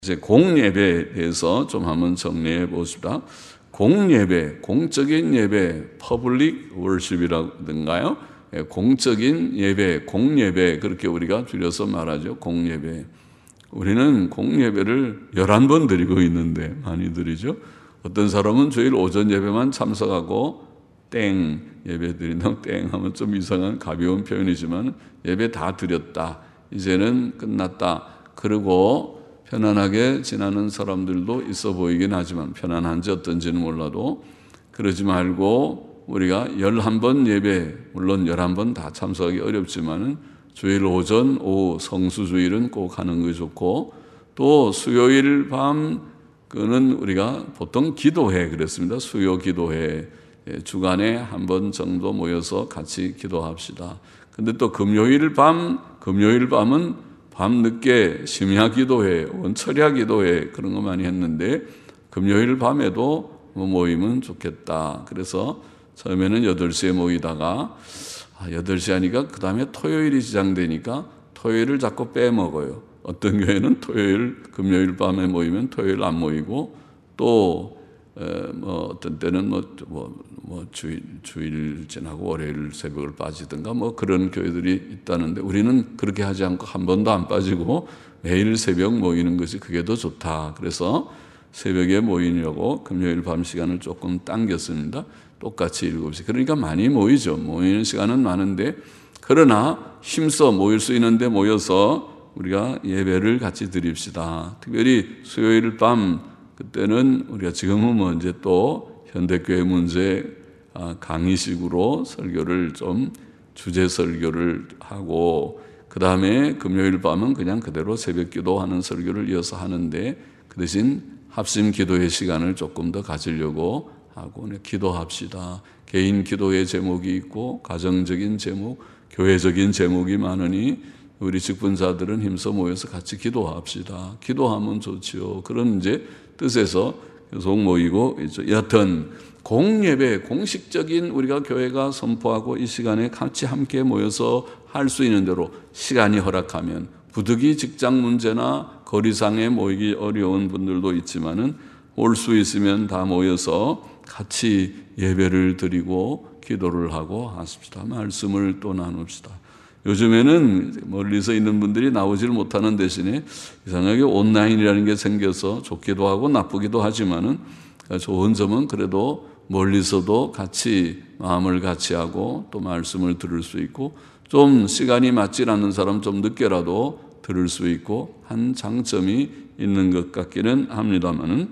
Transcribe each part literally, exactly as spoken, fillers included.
이제 공예배에 대해서 좀 한번 정리해 보십시다. 공예배, 공적인 예배, 퍼블릭 월십이라든가요. 공적인 예배, 공예배 그렇게 우리가 줄여서 말하죠. 공예배. 우리는 공예배를 열한 번 드리고 있는데 많이 드리죠. 어떤 사람은 주일 오전 예배만 참석하고 땡 예배 드린다고 땡 하면 좀 이상한 가벼운 표현이지만 예배 다 드렸다. 이제는 끝났다. 그리고 편안하게 지나는 사람들도 있어 보이긴 하지만 편안한지 어떤지는 몰라도 그러지 말고 우리가 열한 번 예배, 물론 열한 번 다 참석하기 어렵지만은 주일 오전, 오후 성수주일은 꼭 하는 것이 좋고 또 수요일 밤 그는 우리가 보통 기도회 그랬습니다. 수요 기도회 주간에 한 번 정도 모여서 같이 기도합시다. 근데 또 금요일 밤, 금요일 밤은 밤늦게 심야 기도회, 원철야 기도회 그런 거 많이 했는데 금요일 밤에도 뭐 모이면 좋겠다. 그래서 처음에는 여덟 시에 모이다가 아, 여덟 시 하니까 그 다음에 토요일이 지장되니까 토요일을 자꾸 빼먹어요. 어떤 교회는 토요일, 금요일 밤에 모이면 토요일 안 모이고 또 에, 뭐 어떤 때는 뭐, 뭐, 뭐 주일, 주일 지나고 월요일 새벽을 빠지든가 뭐 그런 교회들이 있다는데 우리는 그렇게 하지 않고 한 번도 안 빠지고 매일 새벽 모이는 것이 그게 더 좋다. 그래서 새벽에 모이려고 금요일 밤 시간을 조금 당겼습니다. 똑같이 일곱 시. 그러니까 많이 모이죠. 모이는 시간은 많은데 그러나 힘써 모일 수 있는데 모여서 우리가 예배를 같이 드립시다. 특별히 수요일 밤 그때는 우리가 지금은 뭐 이제 또 현대교회 문제 강의식으로 설교를 좀 주제 설교를 하고 그 다음에 금요일 밤은 그냥 그대로 새벽 기도하는 설교를 이어서 하는데 그 대신 합심 기도의 시간을 조금 더 가지려고 하고 기도합시다. 개인 기도의 제목이 있고 가정적인 제목, 교회적인 제목이 많으니 우리 직분자들은 힘써 모여서 같이 기도합시다. 기도하면 좋지요. 그런 이제 뜻에서 계속 모이고 있죠. 여하튼 공예배, 공식적인 우리가 교회가 선포하고 이 시간에 같이 함께 모여서 할 수 있는 대로 시간이 허락하면 부득이 직장 문제나 거리상에 모이기 어려운 분들도 있지만은 올 수 있으면 다 모여서 같이 예배를 드리고 기도를 하고 하십시다. 말씀을 또 나눕시다. 요즘에는 멀리서 있는 분들이 나오질 못하는 대신에 이상하게 온라인이라는 게 생겨서 좋기도 하고 나쁘기도 하지만은 좋은 점은 그래도 멀리서도 같이 마음을 같이 하고 또 말씀을 들을 수 있고 좀 시간이 맞지 않는 사람 좀 늦게라도 들을 수 있고 한 장점이 있는 것 같기는 합니다만은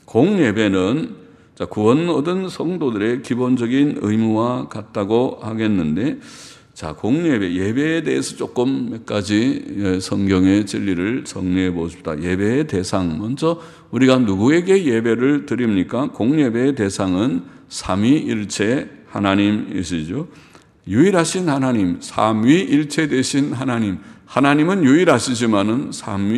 공예배는 구원 얻은 성도들의 기본적인 의무와 같다고 하겠는데 자, 공예배, 예배에 대해서 조금 몇 가지 성경의 진리를 정리해 보십시다. 예배의 대상, 먼저 우리가 누구에게 예배를 드립니까? 공예배의 대상은 삼위일체 하나님이시죠. 유일하신 하나님, 삼위일체 되신 하나님. 하나님은 유일하시지만은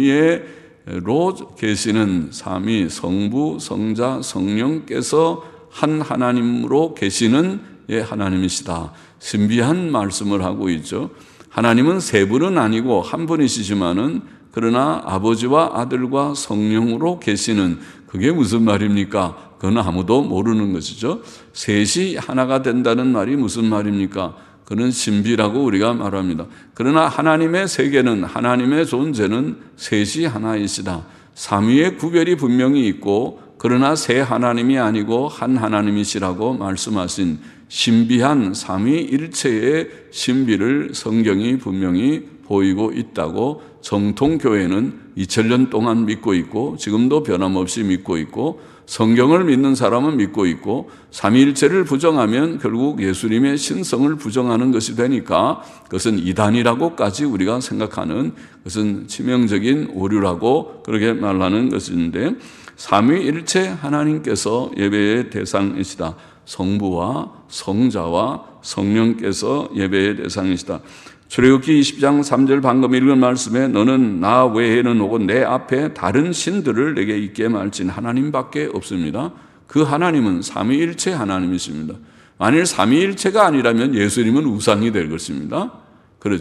삼위로 계시는 삼위, 성부, 성자, 성령께서 한 하나님으로 계시는 예, 하나님이시다. 신비한 말씀을 하고 있죠. 하나님은 세 분은 아니고 한 분이시지만은 그러나 아버지와 아들과 성령으로 계시는 그게 무슨 말입니까? 그건 아무도 모르는 것이죠. 셋이 하나가 된다는 말이 무슨 말입니까? 그는 신비라고 우리가 말합니다. 그러나 하나님의 세계는 하나님의 존재는 셋이 하나이시다. 삼위의 구별이 분명히 있고 그러나 세 하나님이 아니고 한 하나님이시라고 말씀하신 신비한 삼위일체의 신비를 성경이 분명히 보이고 있다고 정통교회는 이천 년 동안 믿고 있고 지금도 변함없이 믿고 있고 성경을 믿는 사람은 믿고 있고 삼위일체를 부정하면 결국 예수님의 신성을 부정하는 것이 되니까 그것은 이단이라고까지 우리가 생각하는 것은 치명적인 오류라고 그렇게 말하는 것인데 삼위일체 하나님께서 예배의 대상이시다. 성부와 성자와 성령께서 예배의 대상이시다. 출애굽기 이십 장 삼 절 방금 읽은 말씀에 너는 나 외에는 오고 내 앞에 다른 신들을 내게 있게 말진 하나님밖에 없습니다. 그 하나님은 삼위일체 하나님이십니다. 만일 삼위일체가 아니라면 예수님은 우상이 될 것입니다. 그러죠?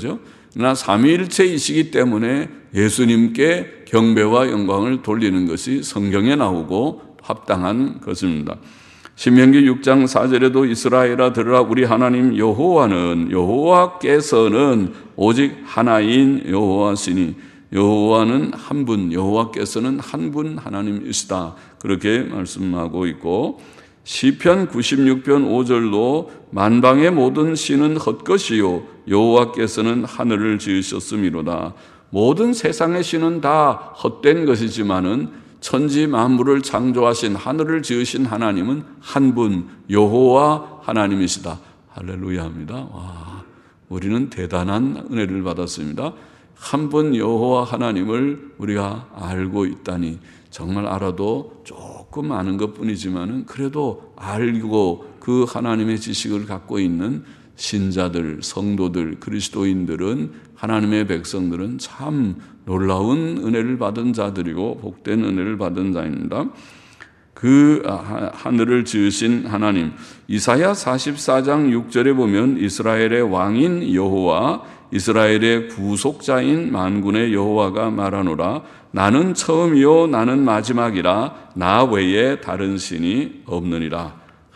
그러나 삼위일체이시기 때문에 예수님께 경배와 영광을 돌리는 것이 성경에 나오고 합당한 것입니다. 신명기 육 장 사 절에도 이스라엘아 들으라 우리 하나님 여호와는 여호와께서는 오직 하나인 여호와시니 여호와는 한 분, 여호와께서는 한 분 하나님이시다. 그렇게 말씀하고 있고 시편 구십육 편 오 절로 만방의 모든 신은 헛것이요 여호와께서는 하늘을 지으셨음이로다. 모든 세상의 신은 다 헛된 것이지만은 천지 만물을 창조하신 하늘을 지으신 하나님은 한 분 여호와 하나님이시다. 할렐루야입니다. 와, 우리는 대단한 은혜를 받았습니다. 한 분 여호와 하나님을 우리가 알고 있다니 정말 알아도 조금 아는 것뿐이지만은 그래도 알고 그 하나님의 지식을 갖고 있는 신자들, 성도들, 그리스도인들은 하나님의 백성들은 참 놀라운 은혜를 받은 자들이고 복된 은혜를 받은 자입니다. 그 하늘을 지으신 하나님, 이사야 사십사 장 육 절에 보면 이스라엘의 왕인 여호와, 이스라엘의 구속자인 만군의 여호와가 말하노라. 나는 처음이요 나는 마지막이라 나 외에 다른 신이 없느니라.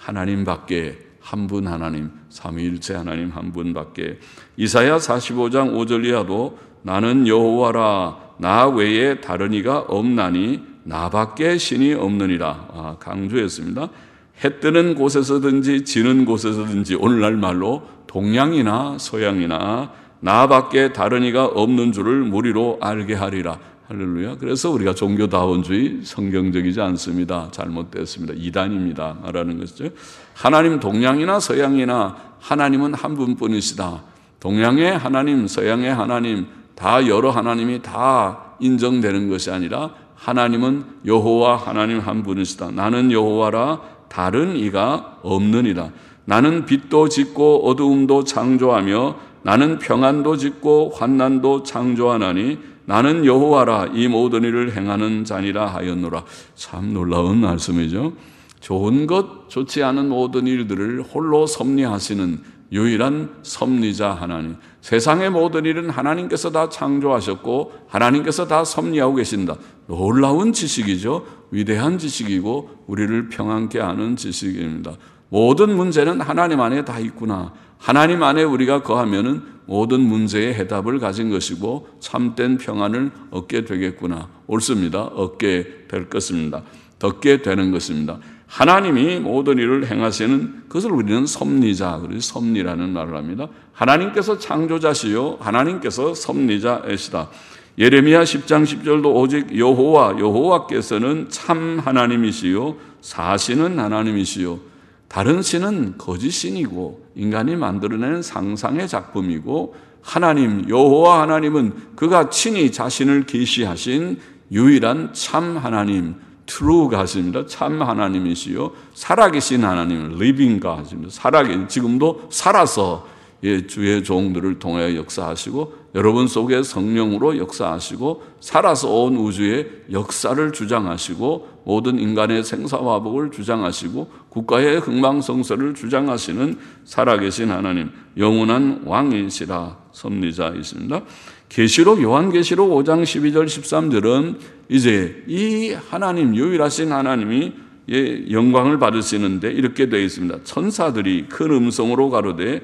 하나님밖에 한 분 하나님, 삼위일체 하나님 한 분밖에. 이사야 사십오 장 오 절 이하도 나는 여호와라 나 외에 다른 이가 없나니 나밖에 신이 없느니라. 아, 강조했습니다. 해 뜨는 곳에서든지 지는 곳에서든지 오늘날 말로 동양이나 서양이나 나밖에 다른 이가 없는 줄을 무리로 알게 하리라. 할렐루야. 그래서 우리가 종교다원주의 성경적이지 않습니다. 잘못됐습니다. 이단입니다. 말하는 것이죠. 하나님 동양이나 서양이나 하나님은 한 분뿐이시다. 동양의 하나님, 서양의 하나님 다 여러 하나님이 다 인정되는 것이 아니라 하나님은 여호와 하나님 한 분이시다. 나는 여호와라 다른 이가 없느니라. 나는 빛도 짓고 어두움도 창조하며 나는 평안도 짓고 환난도 창조하나니 나는 여호와라 이 모든 일을 행하는 자니라 하였노라. 참 놀라운 말씀이죠. 좋은 것, 좋지 않은 모든 일들을 홀로 섭리하시는 유일한 섭리자 하나님. 세상의 모든 일은 하나님께서 다 창조하셨고 하나님께서 다 섭리하고 계신다. 놀라운 지식이죠. 위대한 지식이고 우리를 평안케 하는 지식입니다. 모든 문제는 하나님 안에 다 있구나. 하나님 안에 우리가 거하면은 모든 문제의 해답을 가진 것이고 참된 평안을 얻게 되겠구나. 옳습니다. 얻게 될 것입니다. 얻게 되는 것입니다. 하나님이 모든 일을 행하시는 그것을 우리는 섭리자, 그래서 섭리라는 말을 합니다. 하나님께서 창조자시요 하나님께서 섭리자이시다. 예레미야 십 장 십 절도 오직 여호와 여호와께서는 참 하나님이시요 사시는 하나님이시요. 다른 신은 거짓신이고 인간이 만들어내는 상상의 작품이고 하나님 여호와 하나님은 그가 친히 자신을 계시하신 유일한 참 하나님, true God입니다. 참 하나님이시요 살아계신 하나님, living God입니다. 살아계 지금도 살아서 예, 주의 종들을 통하여 역사하시고 여러분 속에 성령으로 역사하시고 살아서 온 우주의 역사를 주장하시고 모든 인간의 생사화복을 주장하시고 국가의 흥망성쇠를 주장하시는 살아계신 하나님, 영원한 왕이시라 섭리자이십니다. 계시록 요한계시록 오 장 십이 절 십삼 절은 이제 이 하나님 유일하신 하나님이 예, 영광을 받으시는데 이렇게 되어 있습니다. 천사들이 큰 음성으로 가로되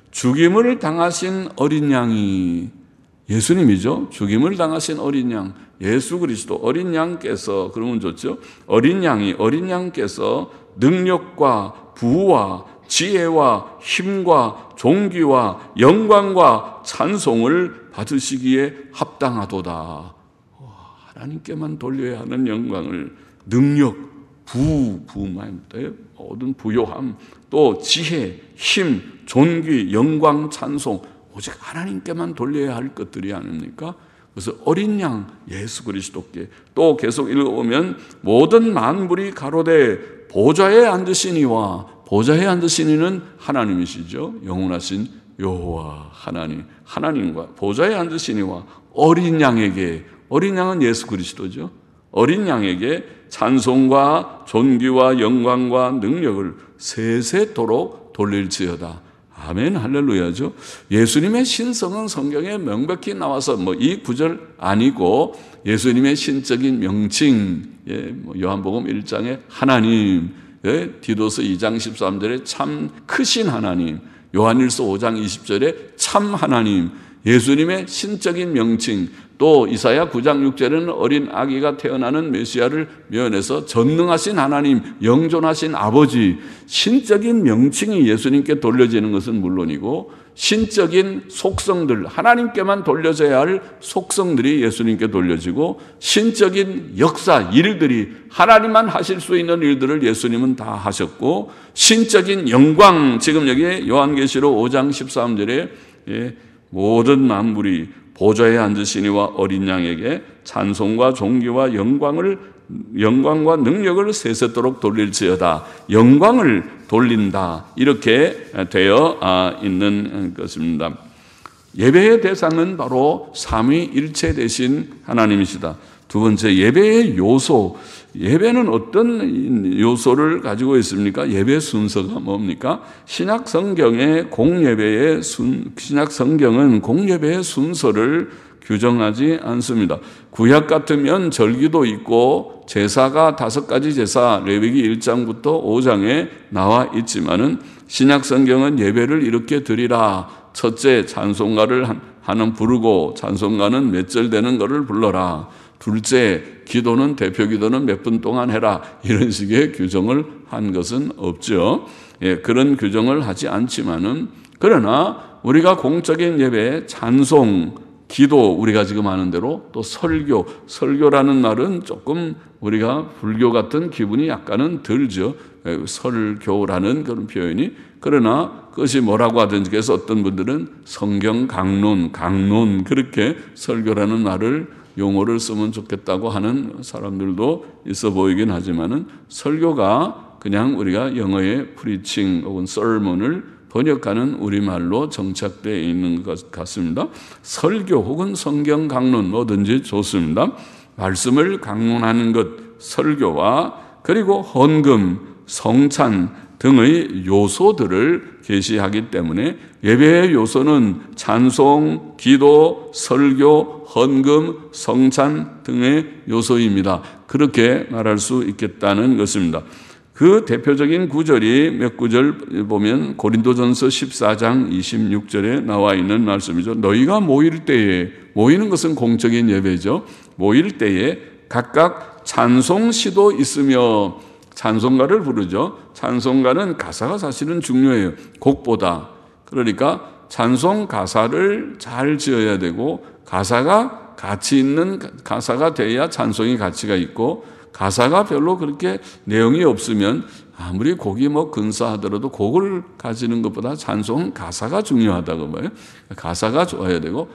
죽임을 당하신 어린 양이, 예수님이죠. 죽임을 당하신 어린 양, 예수 그리스도 어린 양께서, 그러면 좋죠. 어린 양이, 어린 양께서 능력과 부와 지혜와 힘과 존귀와 영광과 찬송을 받으시기에 합당하도다. 하나님께만 돌려야 하는 영광을, 능력, 부, 부입니다. 모든 부요함, 또 지혜, 힘, 존귀, 영광, 찬송 오직 하나님께만 돌려야 할 것들이 아닙니까? 그래서 어린 양 예수 그리스도께, 또 계속 읽어보면 모든 만물이 가로되 보좌에 앉으시니와, 보좌에 앉으시니는 하나님이시죠. 영원하신 여호와 하나님, 하나님과 보좌에 앉으시니와 어린 양에게, 어린 양은 예수 그리스도죠. 어린 양에게 찬송과 존귀와 영광과 능력을 세세토록 돌릴지어다. 아멘, 할렐루야죠. 예수님의 신성은 성경에 명백히 나와서 뭐 이 구절 아니고 예수님의 신적인 명칭, 예, 뭐 요한복음 일 장에 하나님, 예, 디도서 이 장 십삼 절에 참 크신 하나님, 요한일서 오 장 이십 절에 참 하나님, 예수님의 신적인 명칭, 또 이사야 구 장 육 절에는 어린 아기가 태어나는 메시아를 묘연해서 전능하신 하나님, 영존하신 아버지, 신적인 명칭이 예수님께 돌려지는 것은 물론이고 신적인 속성들, 하나님께만 돌려져야 할 속성들이 예수님께 돌려지고 신적인 역사, 일들이 하나님만 하실 수 있는 일들을 예수님은 다 하셨고 신적인 영광, 지금 여기 요한계시록 오 장 십삼 절에 예, 모든 만물이 보좌에 앉으시니와 어린 양에게 찬송과 존귀와 영광을 영광과 능력을 세세토록 돌릴지어다. 영광을 돌린다. 이렇게 되어 있는 것입니다. 예배의 대상은 바로 삼위일체 되신 하나님이시다. 두 번째, 예배의 요소. 예배는 어떤 요소를 가지고 있습니까? 예배 순서가 뭡니까? 신약 성경의 공예배의 순, 신약 성경은 공예배의 순서를 규정하지 않습니다. 구약 같으면 절기도 있고 제사가 다섯 가지 제사, 레위기 일 장부터 오 장에 나와 있지만은 신약 성경은 예배를 이렇게 드리라. 첫째, 찬송가를 하는 부르고 찬송가는 몇 절 되는 것을 불러라. 둘째, 기도는 대표 기도는 몇 분 동안 해라. 이런 식의 규정을 한 것은 없죠. 예, 그런 규정을 하지 않지만은 그러나 우리가 공적인 예배, 찬송, 기도, 우리가 지금 하는 대로 또 설교, 설교라는 말은 조금 우리가 불교 같은 기분이 약간은 들죠. 설교라는 그런 표현이. 그러나 그것이 뭐라고 하든지 그래서 어떤 분들은 성경 강론, 강론 그렇게 설교라는 말을 용어를 쓰면 좋겠다고 하는 사람들도 있어 보이긴 하지만은 설교가 그냥 우리가 영어의 프리칭 혹은 sermon을 번역하는 우리말로 정착되어 있는 것 같습니다. 설교 혹은 성경 강론 뭐든지 좋습니다. 말씀을 강론하는 것, 설교와 그리고 헌금, 성찬 등의 요소들을 계시하기 때문에 예배의 요소는 찬송, 기도, 설교, 헌금, 성찬 등의 요소입니다. 그렇게 말할 수 있겠다는 것입니다. 그 대표적인 구절이 몇 구절 보면 고린도전서 십사 장 이십육 절에 나와 있는 말씀이죠. 너희가 모일 때에, 모이는 것은 공적인 예배죠. 모일 때에 각각 찬송시도 있으며 찬송가를 부르죠. 찬송가는 가사가 사실은 중요해요. 곡보다. 그러니까 찬송 가사를 잘 지어야 되고 가사가 가치 있는 가사가 돼야 찬송이 가치가 있고 가사가 별로 그렇게 내용이 없으면 아무리 곡이 뭐 근사하더라도 곡을 가지는 것보다 찬송 가사가 중요하다고 봐요. 가사가 좋아야 되고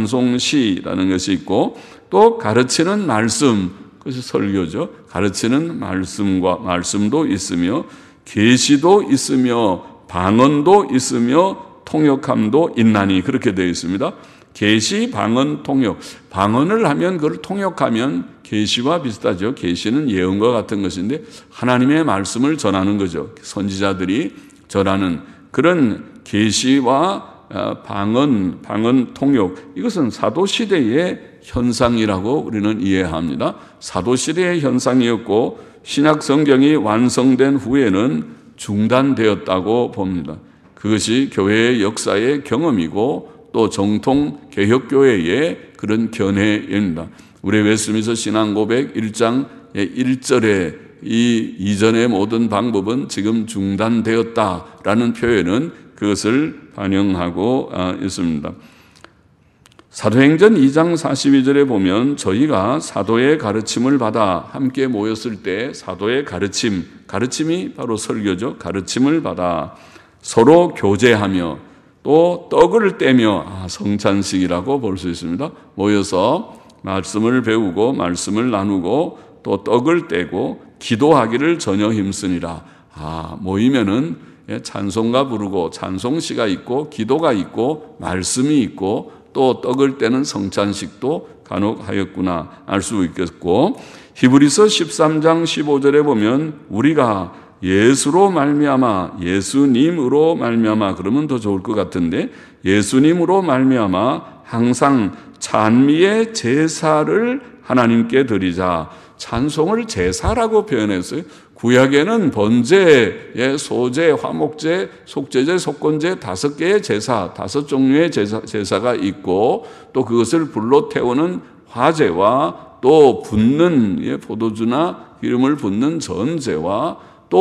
찬송시라는 것이 있고 또 가르치는 말씀, 그것이 설교죠. 가르치는 말씀과 말씀도 있으며 계시도 있으며 방언도 있으며 통역함도 있나니 그렇게 되어 있습니다. 계시, 방언, 통역. 방언을 하면 그걸 통역하면 계시와 비슷하죠. 계시는 예언과 같은 것인데 하나님의 말씀을 전하는 거죠. 선지자들이 전하는 그런 계시와 방언, 방언, 통역. 이것은 사도 시대의 현상이라고 우리는 이해합니다. 사도 시대의 현상이었고 신약 성경이 완성된 후에는 중단되었다고 봅니다. 그것이 교회의 역사의 경험이고 또 정통 개혁교회의 그런 견해입니다. 우리 웨스트민스터 신앙고백 일 장 일 절에 이 이전의 모든 방법은 지금 중단되었다라는 표현은 그것을 반영하고 있습니다. 사도행전 이 장 사십이 절에 보면 저희가 사도의 가르침을 받아 함께 모였을 때 사도의 가르침, 가르침이 바로 설교죠. 가르침을 받아 서로 교제하며 또 떡을 떼며 아, 성찬식이라고 볼 수 있습니다. 모여서 말씀을 배우고 말씀을 나누고 또 떡을 떼고 기도하기를 전혀 힘쓰니라. 아, 모이면은 찬송가 부르고 찬송시가 있고 기도가 있고 말씀이 있고 또 떡을 떼는 성찬식도 간혹 하였구나 알 수 있겠고 히브리서 십삼 장 십오 절에 보면 우리가 예수로 말미암아, 예수님으로 말미암아 그러면 더 좋을 것 같은데, 예수님으로 말미암아 항상 찬미의 제사를 하나님께 드리자. 찬송을 제사라고 표현했어요. 구약에는 번제의 소제, 화목제, 속제제, 속건제 다섯 개의 제사, 다섯 종류의 제사, 제사가 있고, 또 그것을 불로 태우는 화제와 또 붓는 포도주나 기름을 붓는 전제와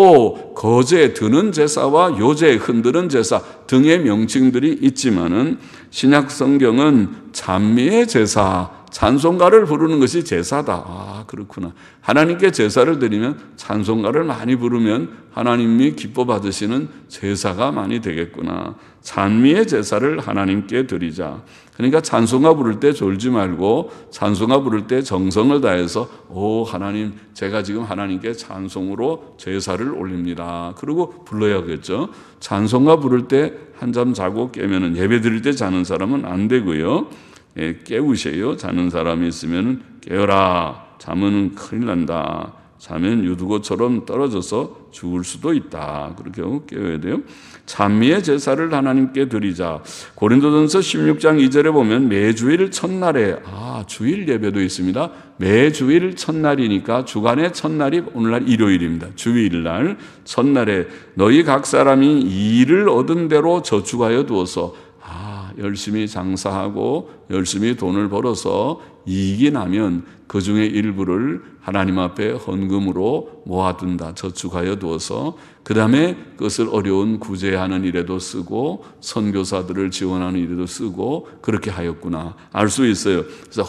또 거제 드는 제사와 요제 흔드는 제사 등의 명칭들이 있지만은 신약 성경은 찬미의 제사, 찬송가를 부르는 것이 제사다. 아, 그렇구나. 하나님께 제사를 드리면 찬송가를 많이 부르면 하나님이 기뻐 받으시는 제사가 많이 되겠구나. 찬미의 제사를 하나님께 드리자. 그러니까 찬송가 부를 때 졸지 말고 찬송가 부를 때 정성을 다해서 오 하나님, 제가 지금 하나님께 찬송으로 제사를 올립니다. 그리고 불러야겠죠. 찬송가 부를 때 한잠 자고 깨면은, 예배 드릴 때 자는 사람은 안 되고요. 예, 깨우세요. 자는 사람이 있으면 깨어라. 자면 큰일 난다. 자면 유두고처럼 떨어져서 죽을 수도 있다. 그렇게 깨워야 돼요. 찬미의 제사를 하나님께 드리자. 고린도전서 십육 장 이 절에 보면 매주일 첫날에, 아, 주일 예배도 있습니다. 매주일 첫날이니까 주간의 첫날이 오늘날 일요일입니다. 주일날 첫날에 너희 각 사람이 일을 얻은 대로 저축하여 두어서, 아, 열심히 장사하고 열심히 돈을 벌어서 이익이 나면 그 중에 일부를 하나님 앞에 헌금으로 모아둔다. 저축하여 두어서 그 다음에 그것을 어려운 구제하는 일에도 쓰고 선교사들을 지원하는 일에도 쓰고 그렇게 하였구나 알 수 있어요. 그래서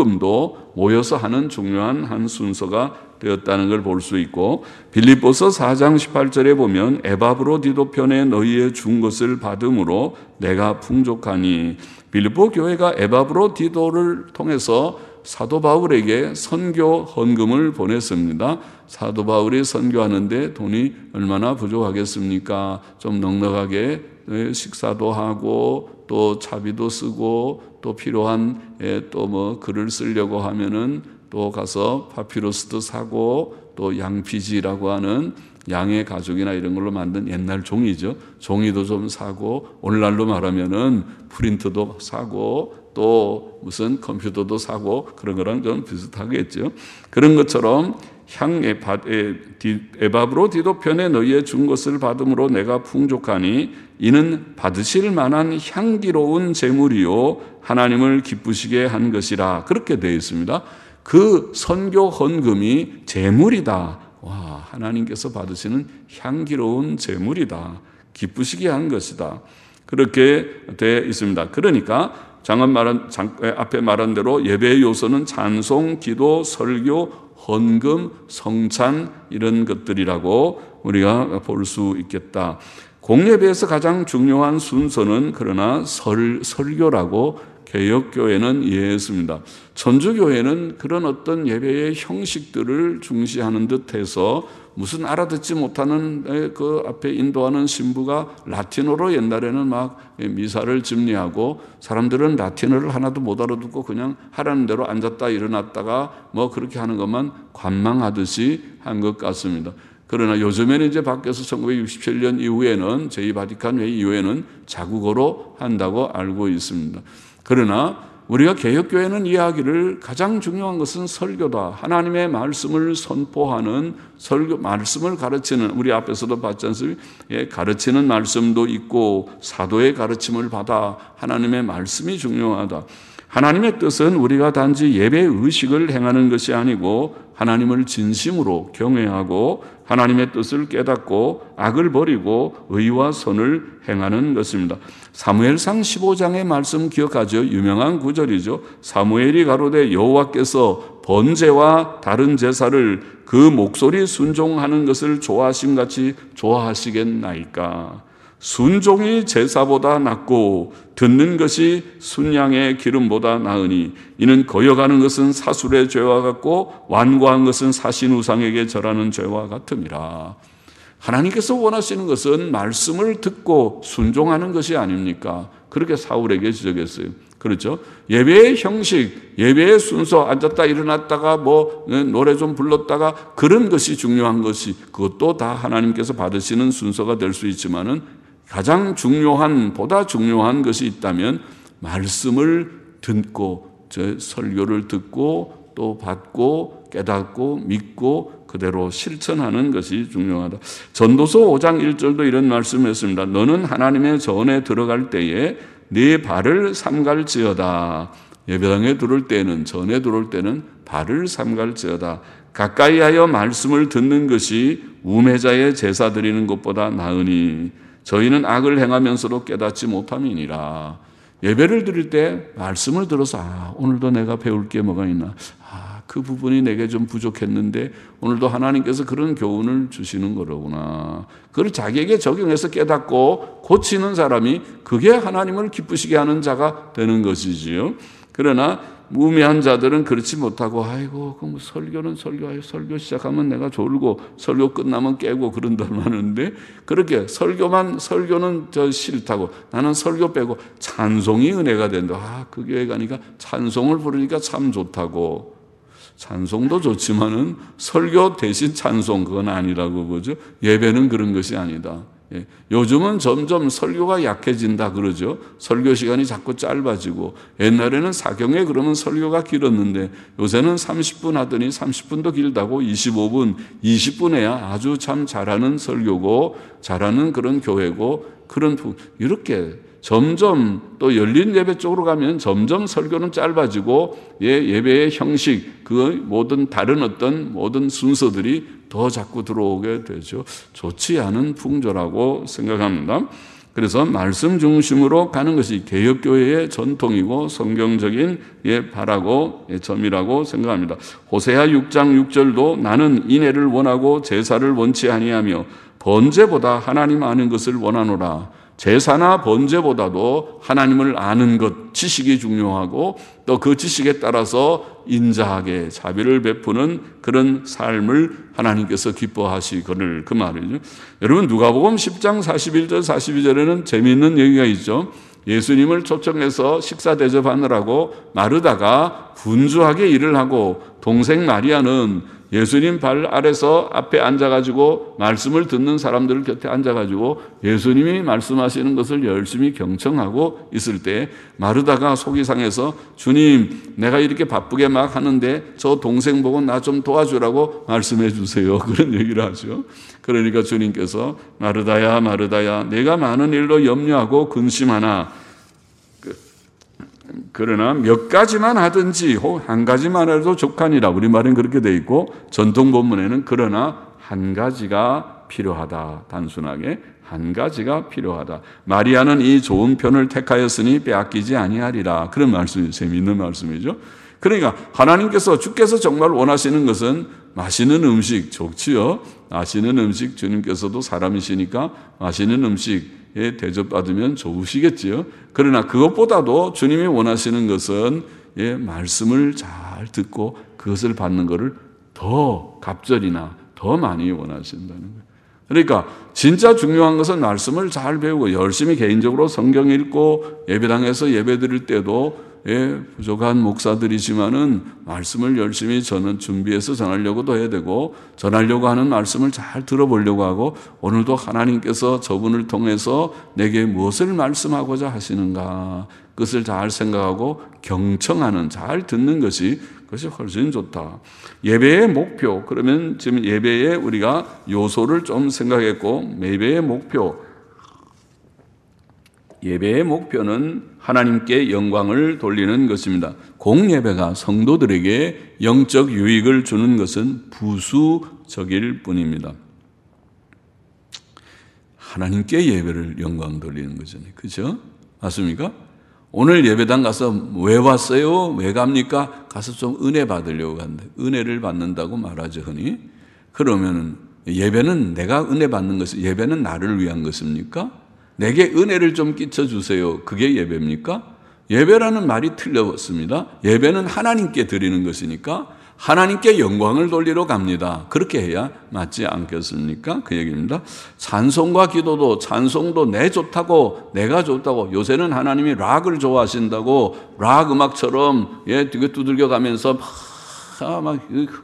헌금도 모여서 하는 중요한 한 순서가 되었다는 걸 볼 수 있고, 빌립보서 사 장 십팔 절에 보면 에바브로디도 편에 너희의 준 것을 받음으로 내가 풍족하니, 빌립보 교회가 에바브로디도를 통해서 사도 바울에게 선교 헌금을 보냈습니다. 사도 바울이 선교하는데 돈이 얼마나 부족하겠습니까? 좀 넉넉하게 식사도 하고 또 차비도 쓰고 또 필요한 또 뭐 글을 쓰려고 하면은 또 가서 파피루스도 사고 또 양피지라고 하는 양의 가죽이나 이런 걸로 만든 옛날 종이죠. 종이도 좀 사고, 오늘날로 말하면은 프린트도 사고 또 무슨 컴퓨터도 사고 그런 거랑 좀 비슷하겠죠. 그런 것처럼 향 에바브로디도 편에 너희의 준 것을 받음으로 내가 풍족하니 이는 받으실 만한 향기로운 제물이요 하나님을 기쁘시게 한 것이라 그렇게 되어 있습니다. 그 선교 헌금이 제물이다. 와, 하나님께서 받으시는 향기로운 제물이다. 기쁘시게 한 것이다. 그렇게 되어 있습니다. 그러니까 장은 말한, 장, 앞에 말한 대로 예배의 요소는 찬송, 기도, 설교, 헌금, 성찬 이런 것들이라고 우리가 볼 수 있겠다. 공예배에서 가장 중요한 순서는 그러나 설, 설교라고 개혁교회는 이해했습니다. 천주교회는 그런 어떤 예배의 형식들을 중시하는 듯해서 무슨 알아듣지 못하는 그 앞에 인도하는 신부가 라틴어로 옛날에는 막 미사를 집리하고 사람들은 라틴어를 하나도 못 알아듣고 그냥 하라는 대로 앉았다 일어났다가 뭐 그렇게 하는 것만 관망하듯이 한 것 같습니다. 그러나 요즘에는 이제 밖에서 천구백육십칠 년 이후에는 제이 바티칸 회의 이후에는 자국어로 한다고 알고 있습니다. 그러나 우리가 개혁교회는 이야기를 가장 중요한 것은 설교다. 하나님의 말씀을 선포하는 설교, 말씀을 가르치는, 우리 앞에서도 봤지 않습니까? 예, 가르치는 말씀도 있고 사도의 가르침을 받아 하나님의 말씀이 중요하다. 하나님의 뜻은 우리가 단지 예배 의식을 행하는 것이 아니고 하나님을 진심으로 경외하고 하나님의 뜻을 깨닫고 악을 버리고 의와 선을 행하는 것입니다. 사무엘상 십오 장의 말씀 기억하죠? 유명한 구절이죠. 사무엘이 가로되 여호와께서 번제와 다른 제사를 그 목소리 순종하는 것을 좋아하심같이 좋아하시겠나이까. 순종이 제사보다 낫고 듣는 것이 순양의 기름보다 나으니 이는 거역하는 것은 사술의 죄와 같고 완고한 것은 사신 우상에게 절하는 죄와 같음이라. 하나님께서 원하시는 것은 말씀을 듣고 순종하는 것이 아닙니까? 그렇게 사울에게 지적했어요. 그렇죠? 예배의 형식, 예배의 순서, 앉았다 일어났다가 뭐 노래 좀 불렀다가 그런 것이 중요한 것이, 그것도 다 하나님께서 받으시는 순서가 될 수 있지만은 가장 중요한, 보다 중요한 것이 있다면 말씀을 듣고, 저 설교를 듣고 또 받고 깨닫고 믿고 그대로 실천하는 것이 중요하다. 전도서 오 장 일 절도 이런 말씀을 했습니다. 너는 하나님의 전에 들어갈 때에 네 발을 삼갈지어다. 예배당에 들어올 때는, 전에 들어올 때는 발을 삼갈지어다. 가까이 하여 말씀을 듣는 것이 우매자의 제사 드리는 것보다 나으니 저희는 악을 행하면서도 깨닫지 못함이니라. 예배를 드릴 때 말씀을 들어서 아, 오늘도 내가 배울 게 뭐가 있나, 아, 그 부분이 내게 좀 부족했는데 오늘도 하나님께서 그런 교훈을 주시는 거로구나. 그걸 자기에게 적용해서 깨닫고 고치는 사람이, 그게 하나님을 기쁘시게 하는 자가 되는 것이지요. 그러나 무미한 자들은 그렇지 못하고, 아이고 그럼 설교는 설교, 설교 시작하면 내가 졸고 설교 끝나면 깨고 그런단 하는데, 그렇게 설교만, 설교는 저 싫다고, 나는 설교 빼고 찬송이 은혜가 된다. 아, 그 교회 가니까 찬송을 부르니까 참 좋다고. 찬송도 좋지만은 설교 대신 찬송, 그건 아니라고 보죠. 예배는 그런 것이 아니다. 예. 요즘은 점점 설교가 약해진다 그러죠. 설교 시간이 자꾸 짧아지고, 옛날에는 사경에 그러면 설교가 길었는데 요새는 삼십 분 하더니 삼십 분도 길다고 이십오 분, 이십 분 해야 아주 참 잘하는 설교고 잘하는 그런 교회고, 그런 이렇게 점점 또 열린 예배 쪽으로 가면 점점 설교는 짧아지고, 예, 예배의 형식, 그 모든 다른 어떤 모든 순서들이 더 자꾸 들어오게 되죠. 좋지 않은 풍조라고 생각합니다. 그래서 말씀 중심으로 가는 것이 개혁교회의 전통이고 성경적인 예, 바라고 예, 점이라고 생각합니다. 호세아 육 장 육 절도 나는 인애를 원하고 제사를 원치 아니하며 번제보다 하나님 아는 것을 원하노라. 제사나 번제보다도 하나님을 아는 것, 지식이 중요하고 또 그 지식에 따라서 인자하게 자비를 베푸는 그런 삶을 하나님께서 기뻐하시거늘, 그 말이죠. 여러분 누가복음 십 장 사십일 절 사십이 절에는 재미있는 얘기가 있죠. 예수님을 초청해서 식사 대접하느라고 마르다가 분주하게 일을 하고, 동생 마리아는 예수님 발 아래서 앞에 앉아가지고 말씀을 듣는 사람들 곁에 앉아가지고 예수님이 말씀하시는 것을 열심히 경청하고 있을 때 마르다가 속이 상해서, 주님 내가 이렇게 바쁘게 막 하는데 저 동생 보고 나 좀 도와주라고 말씀해 주세요, 그런 얘기를 하죠. 그러니까 주님께서 마르다야 마르다야 내가 많은 일로 염려하고 근심하나 그러나 몇 가지만 하든지 혹 한 가지만 해도 족하니라. 우리말은 그렇게 돼 있고 전통 본문에는 그러나 한 가지가 필요하다. 단순하게 한 가지가 필요하다. 마리아는 이 좋은 편을 택하였으니 빼앗기지 아니하리라. 그런 말씀이 재미있는 말씀이죠. 그러니까 하나님께서, 주께서 정말 원하시는 것은 맛있는 음식, 좋지요. 맛있는 음식, 주님께서도 사람이시니까 맛있는 음식에 대접받으면 좋으시겠지요. 그러나 그것보다도 주님이 원하시는 것은 예, 말씀을 잘 듣고 그것을 받는 것을 더 갑절이나 더 많이 원하신다는 거예요. 그러니까 진짜 중요한 것은 말씀을 잘 배우고 열심히 개인적으로 성경 읽고 예배당에서 예배 드릴 때도 예, 부족한 목사들이지만은 말씀을 열심히 저는 준비해서 전하려고도 해야 되고, 전하려고 하는 말씀을 잘 들어보려고 하고, 오늘도 하나님께서 저분을 통해서 내게 무엇을 말씀하고자 하시는가, 그것을 잘 생각하고 경청하는, 잘 듣는 것이 그것이 훨씬 좋다. 예배의 목표, 그러면 지금 예배에 우리가 요소를 좀 생각했고, 예배의 목표, 예배의 목표는 하나님께 영광을 돌리는 것입니다. 공예배가 성도들에게 영적 유익을 주는 것은 부수적일 뿐입니다. 하나님께 예배를 영광 돌리는 거잖아요. 그렇죠? 맞습니까? 오늘 예배당 가서 왜 왔어요? 왜 갑니까? 가서 좀 은혜 받으려고 간다. 은혜를 받는다고 말하죠, 흔히. 그러면 예배는 내가 은혜 받는 것이, 예배는 나를 위한 것입니까? 내게 은혜를 좀 끼쳐주세요. 그게 예배입니까? 예배라는 말이 틀렸습니다. 예배는 하나님께 드리는 것이니까 하나님께 영광을 돌리러 갑니다. 그렇게 해야 맞지 않겠습니까? 그 얘기입니다. 찬송과 기도도, 찬송도 내 좋다고, 내가 좋다고, 요새는 하나님이 락을 좋아하신다고 락 음악처럼 예, 두들겨 가면서 막, 막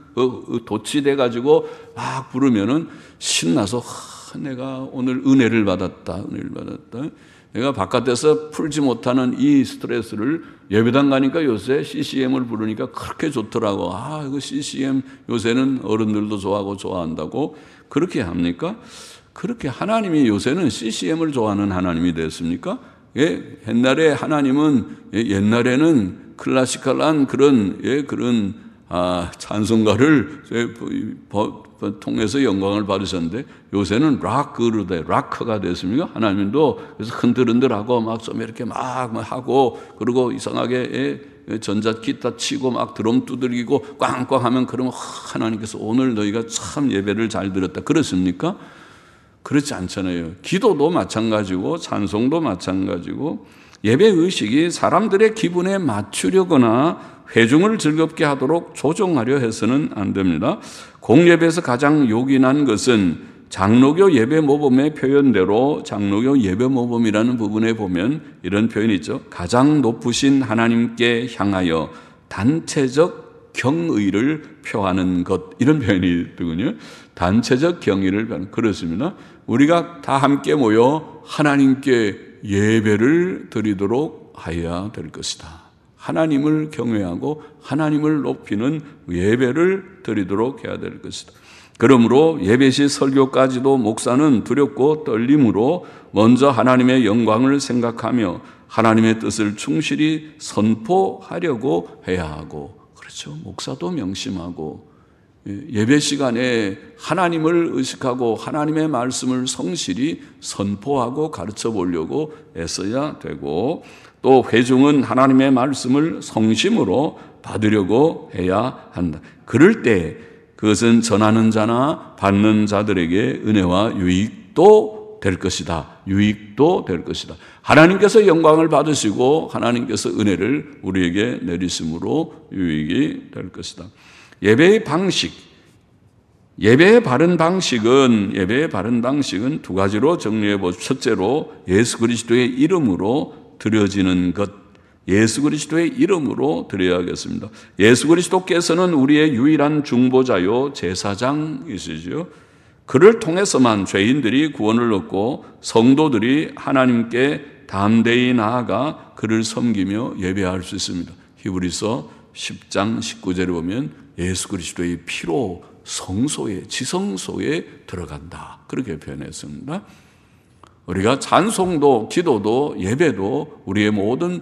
도취돼 가지고 막 부르면은 신나서 내가 오늘 은혜를 받았다, 은혜를 받았다. 내가 바깥에서 풀지 못하는 이 스트레스를 예배당 가니까 요새 씨씨엠을 부르니까 그렇게 좋더라고. 아, 이거 씨씨엠 요새는 어른들도 좋아하고 좋아한다고. 그렇게 합니까? 그렇게 하나님이 요새는 씨씨엠을 좋아하는 하나님이 됐습니까? 예, 옛날에 하나님은, 예, 옛날에는 클래시컬한 그런, 예, 그런, 아, 찬송가를 통해서 영광을 받으셨는데 요새는 락으로 돼, 락커가 됐습니까? 하나님도 그래서 흔들흔들하고 막 좀 이렇게 막 하고 그리고 이상하게 전자 기타 치고 막 드럼 두들기고 꽝꽝 하면 그러면 하나님께서 오늘 너희가 참 예배를 잘 드렸다. 그렇습니까? 그렇지 않잖아요. 기도도 마찬가지고 찬송도 마찬가지고 예배 의식이 사람들의 기분에 맞추려거나 회중을 즐겁게 하도록 조정하려 해서는 안 됩니다. 공예배에서 가장 요긴한 것은 장로교 예배 모범의 표현대로 장로교 예배 모범이라는 부분에 보면 이런 표현이 있죠. 가장 높으신 하나님께 향하여 단체적 경의를 표하는 것, 이런 표현이 있더군요. 단체적 경의를 표하는, 그렇습니다. 우리가 다 함께 모여 하나님께 예배를 드리도록 하여야 될 것이다. 하나님을 경외하고 하나님을 높이는 예배를 드리도록 해야 될 것이다. 그러므로 예배 시 설교까지도 목사는 두렵고 떨림으로 먼저 하나님의 영광을 생각하며 하나님의 뜻을 충실히 선포하려고 해야 하고, 그렇죠. 목사도 명심하고 예배 시간에 하나님을 의식하고 하나님의 말씀을 성실히 선포하고 가르쳐 보려고 애써야 되고, 또 회중은 하나님의 말씀을 성심으로 받으려고 해야 한다. 그럴 때 그것은 전하는 자나 받는 자들에게 은혜와 유익도 될 것이다. 유익도 될 것이다. 하나님께서 영광을 받으시고 하나님께서 은혜를 우리에게 내리심으로 유익이 될 것이다. 예배의 방식, 예배의 바른 방식은 예배의 바른 방식은 두 가지로 정리해 보죠. 첫째로 예수 그리스도의 이름으로 드려지는 것, 예수 그리스도의 이름으로 드려야겠습니다. 예수 그리스도께서는 우리의 유일한 중보자요 제사장이시죠. 그를 통해서만 죄인들이 구원을 얻고 성도들이 하나님께 담대히 나아가 그를 섬기며 예배할 수 있습니다. 히브리서 십 장 십구 절에 보면 예수 그리스도의 피로 성소에, 지성소에 들어간다, 그렇게 표현했습니다. 우리가 찬송도 기도도 예배도 우리의 모든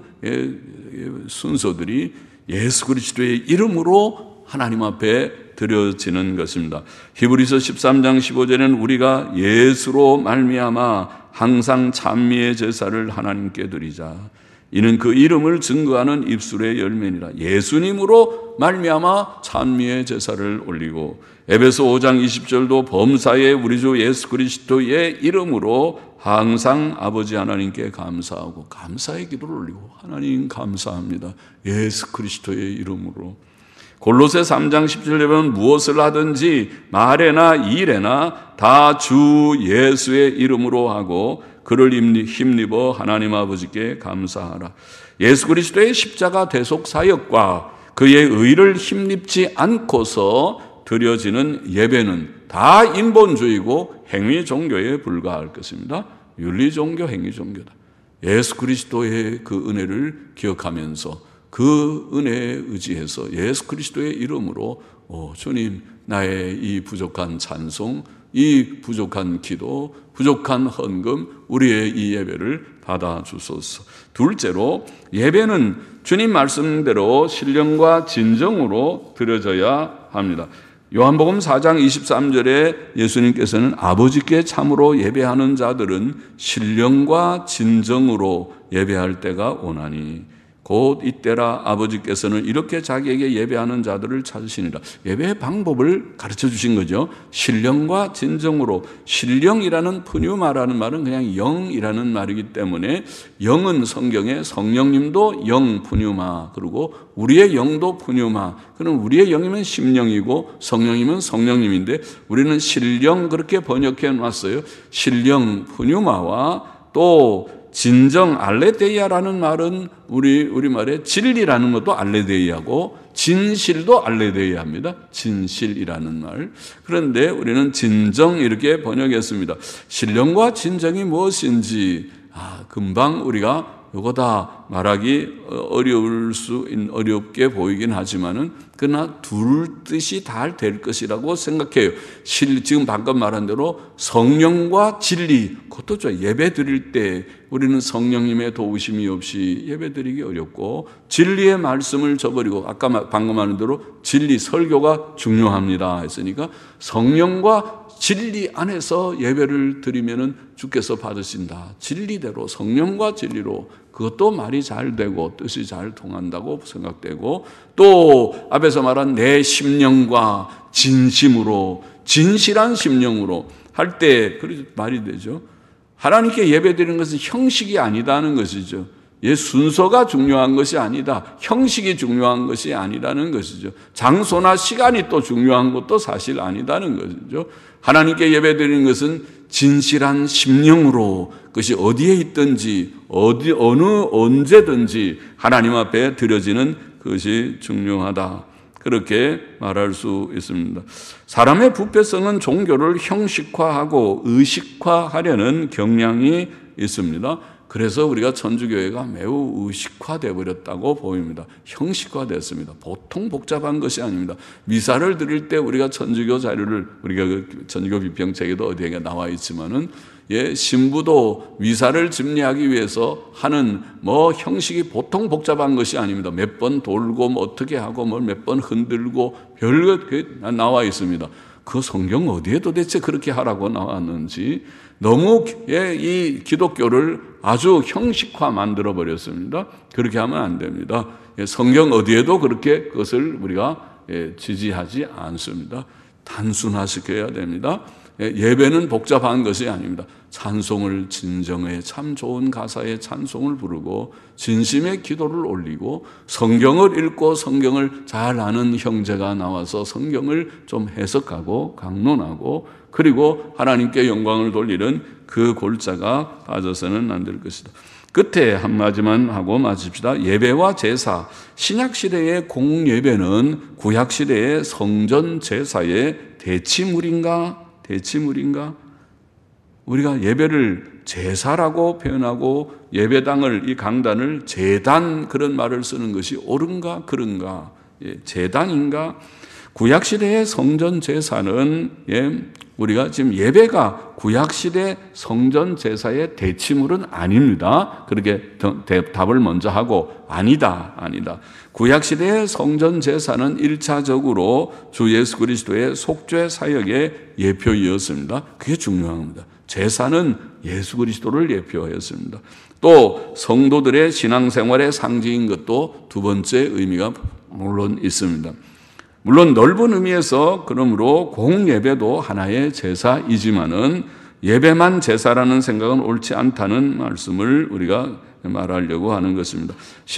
순서들이 예수 그리스도의 이름으로 하나님 앞에 드려지는 것입니다. 히브리서 십삼 장 십오 절에는 우리가 예수로 말미암아 항상 찬미의 제사를 하나님께 드리자. 이는 그 이름을 증거하는 입술의 열매니라. 예수님으로 말미암아 찬미의 제사를 올리고, 에베소 오 장 이십 절도 범사에 우리 주 예수 그리스도의 이름으로 항상 아버지 하나님께 감사하고, 감사의 기도를 올리고, 하나님 감사합니다. 예수 그리스도의 이름으로. 골로새 삼 장 십 절에 보면 무엇을 하든지 말에나 일에나 다 주 예수의 이름으로 하고 그를 힘입어 하나님 아버지께 감사하라. 예수 그리스도의 십자가 대속 사역과 그의 의를 힘입지 않고서 드려지는 예배는 다 인본주의고 행위 종교에 불과할 것입니다. 윤리 종교, 행위 종교다. 예수 그리스도의 그 은혜를 기억하면서 그 은혜에 의지해서 예수 그리스도의 이름으로 오, 주님, 나의 이 부족한 찬송, 이 부족한 기도, 부족한 헌금, 우리의 이 예배를 받아주소서. 둘째로 예배는 주님 말씀대로 신령과 진정으로 드려져야 합니다. 요한복음 사 장 이십삼 절에 예수님께서는 아버지께 참으로 예배하는 자들은 신령과 진정으로 예배할 때가 오나니, 곧 이때라 아버지께서는 이렇게 자기에게 예배하는 자들을 찾으시니라. 예배의 방법을 가르쳐 주신 거죠. 신령과 진정으로. 신령이라는 푸뉴마라는 말은 그냥 영이라는 말이기 때문에 영은 성경에 성령님도 영 푸뉴마, 그리고 우리의 영도 푸뉴마. 그럼 우리의 영이면 심령이고 성령이면 성령님인데 우리는 신령 그렇게 번역해 놨어요. 신령 푸뉴마와 또 진정 알레데이아라는 말은 우리 우리말에 진리라는 것도 알레데이아고 진실도 알레데이아입니다. 진실이라는 말. 그런데 우리는 진정 이렇게 번역했습니다. 신령과 진정이 무엇인지 아, 금방 우리가 이거다 말하기 어려울 수 어렵게 보이긴 하지만은 그러나 둘 뜻이 다 될 것이라고 생각해요. 실 지금 방금 말한 대로 성령과 진리, 그것도 좀 예배 드릴 때 우리는 성령님의 도우심이 없이 예배 드리기 어렵고 진리의 말씀을 저버리고 아까 방금 말한 대로 진리 설교가 중요합니다 했으니까 성령과 진리 안에서 예배를 드리면은 주께서 받으신다. 진리대로 성령과 진리로 그것도 말이 잘 되고 뜻이 잘 통한다고 생각되고 또 앞에서 말한 내 심령과 진심으로 진실한 심령으로 할 때 그렇게 말이 되죠. 하나님께 예배드리는 것은 형식이 아니다는 것이죠. 예, 순서가 중요한 것이 아니다. 형식이 중요한 것이 아니라는 것이죠. 장소나 시간이 또 중요한 것도 사실 아니다는 것이죠. 하나님께 예배드리는 것은 진실한 심령으로 그것이 어디에 있든지 어디 어느 언제든지 하나님 앞에 드려지는 그것이 중요하다. 그렇게 말할 수 있습니다. 사람의 부패성은 종교를 형식화하고 의식화하려는 경향이 있습니다. 그래서 우리가 천주교회가 매우 의식화되어 버렸다고 보입니다. 형식화됐습니다. 보통 복잡한 것이 아닙니다. 미사를 드릴 때 우리가 천주교 자료를 우리가 그 천주교 비평책에도 어디에 나와 있지만은 예, 신부도 미사를 집례하기 위해서 하는 뭐 형식이 보통 복잡한 것이 아닙니다. 몇 번 돌고 뭐 어떻게 하고 뭘 몇 번 흔들고 별것 나와 있습니다. 그 성경 어디에 도대체 그렇게 하라고 나왔는지 너무 이 기독교를 아주 형식화 만들어 버렸습니다. 그렇게 하면 안 됩니다. 성경 어디에도 그렇게 그것을 우리가 지지하지 않습니다. 단순화시켜야 됩니다. 예배는 복잡한 것이 아닙니다. 찬송을 진정해 참 좋은 가사의 찬송을 부르고 진심의 기도를 올리고 성경을 읽고 성경을 잘 아는 형제가 나와서 성경을 좀 해석하고 강론하고 그리고 하나님께 영광을 돌리는 그 골자가 빠져서는 안 될 것이다. 끝에 한마디만 하고 마칩시다. 예배와 제사. 신약시대의 공예배는 구약시대의 성전 제사의 대치물인가? 대치물인가? 우리가 예배를 제사라고 표현하고 예배당을 이 강단을 제단 그런 말을 쓰는 것이 옳은가 그런가? 예, 제단인가? 구약시대의 성전 제사는 예, 우리가 지금 예배가 구약시대 성전 제사의 대치물은 아닙니다. 그렇게 답을 먼저 하고 아니다, 아니다. 구약시대의 성전 제사는 일차적으로 주 예수 그리스도의 속죄 사역의 예표이었습니다. 그게 중요합니다. 제사는 예수 그리스도를 예표하였습니다. 또 성도들의 신앙생활의 상징인 것도 두 번째 의미가 물론 있습니다. 물론 넓은 의미에서 그러므로 공예배도 하나의 제사이지만은 예배만 제사라는 생각은 옳지 않다는 말씀을 우리가 말하려고 하는 것입니다.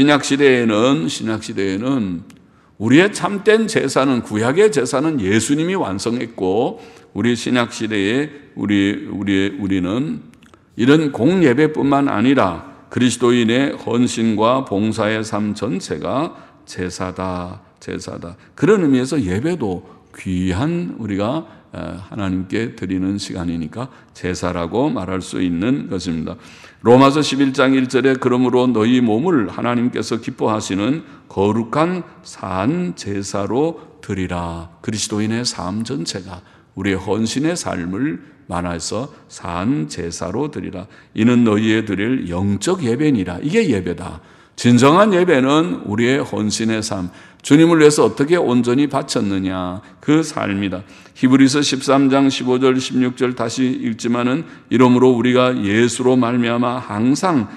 신약시대에는 신약시대에는 우리의 참된 제사는 구약의 제사는 예수님이 완성했고 우리 신약시대에 우리 우리 우리는 이런 공예배뿐만 아니라 그리스도인의 헌신과 봉사의 삶 전체가 제사다. 제사다. 그런 의미에서 예배도 귀한 우리가 하나님께 드리는 시간이니까 제사라고 말할 수 있는 것입니다. 로마서 십일 장 일 절에 그러므로 너희 몸을 하나님께서 기뻐하시는 거룩한 산 제사로 드리라. 그리스도인의 삶 전체가 우리의 헌신의 삶을 만화해서 산 제사로 드리라. 이는 너희의 드릴 영적 예배니라. 이게 예배다. 진정한 예배는 우리의 헌신의 삶, 주님을 위해서 어떻게 온전히 바쳤느냐 그 삶이다. 히브리서 십삼 장 십오 절 십육 절 다시 읽지만은 이러므로 우리가 예수로 말미암아 항상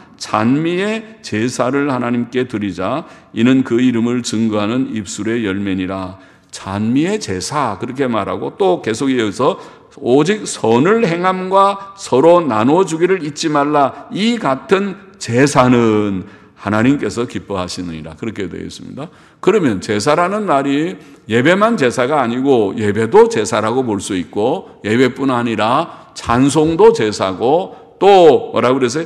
찬미의 제사를 하나님께 드리자. 이는 그 이름을 증거하는 입술의 열매니라. 찬미의 제사 그렇게 말하고 또 계속 이어서 오직 선을 행함과 서로 나눠주기를 잊지 말라. 이 같은 제사는 하나님께서 기뻐하시느니라. 그렇게 되어 있습니다. 그러면 제사라는 말이 예배만 제사가 아니고 예배도 제사라고 볼 수 있고 예배뿐 아니라 찬송도 제사고 또 뭐라고 그랬어요?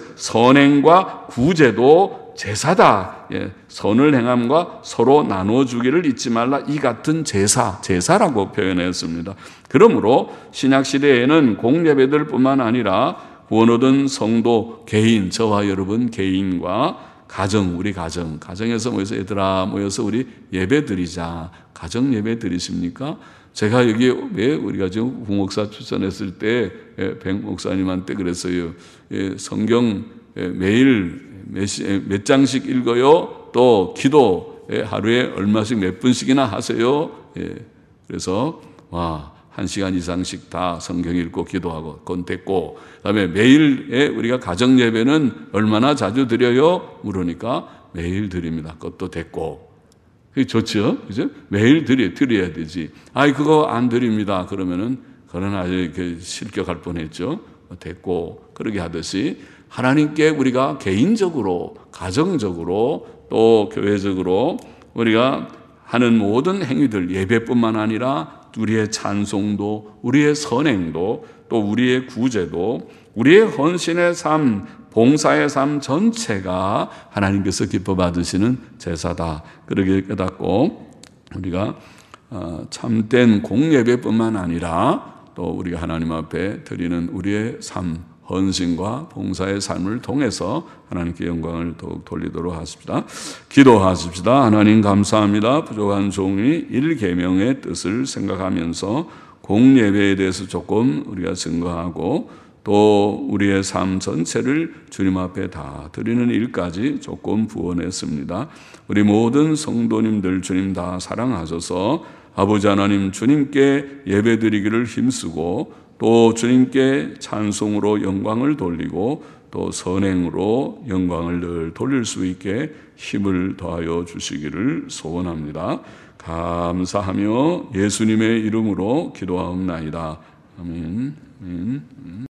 선행과 구제도 제사다. 예, 선을 행함과 서로 나눠주기를 잊지 말라. 이 같은 제사, 제사라고 표현했습니다. 그러므로 신약시대에는 공예배들 뿐만 아니라 구원 얻은 성도 개인, 저와 여러분 개인과 가정, 우리 가정, 가정에서 모여서 얘들아 모여서 우리 예배 드리자. 가정 예배 드리십니까? 제가 여기 왜 우리가 지금 부목사 추천했을 때 백 목사님한테 그랬어요. 성경 매일 몇, 몇 장씩 읽어요. 또 기도 하루에 얼마씩 몇 분씩이나 하세요. 그래서 와. 한 시간 이상씩 다 성경 읽고 기도하고 그건 됐고 그다음에 매일에 우리가 가정 예배는 얼마나 자주 드려요? 물으니까 매일 드립니다. 그것도 됐고 그게 좋죠, 그죠? 매일 드려 드려야 되지. 아이 그거 안 드립니다. 그러면은 그런 아주 이렇게 실격할 뻔했죠. 됐고 그러게 하듯이 하나님께 우리가 개인적으로, 가정적으로 또 교회적으로 우리가 하는 모든 행위들 예배뿐만 아니라 우리의 찬송도, 우리의 선행도, 또 우리의 구제도, 우리의 헌신의 삶, 봉사의 삶 전체가 하나님께서 기뻐 받으시는 제사다. 그렇게 깨닫고 우리가 참된 공예배뿐만 아니라 또 우리가 하나님 앞에 드리는 우리의 삶, 헌신과 봉사의 삶을 통해서 하나님께 영광을 더욱 돌리도록 하십시다. 기도하십시다. 하나님 감사합니다. 부족한 종이 일 계명의 뜻을 생각하면서 공예배에 대해서 조금 우리가 증거하고 또 우리의 삶 전체를 주님 앞에 다 드리는 일까지 조금 부원했습니다. 우리 모든 성도님들 주님 다 사랑하셔서 아버지 하나님 주님께 예배드리기를 힘쓰고 또 주님께 찬송으로 영광을 돌리고 또 선행으로 영광을 늘 돌릴 수 있게 힘을 더하여 주시기를 소원합니다. 감사하며 예수님의 이름으로 기도하옵나이다. 아멘. 아멘.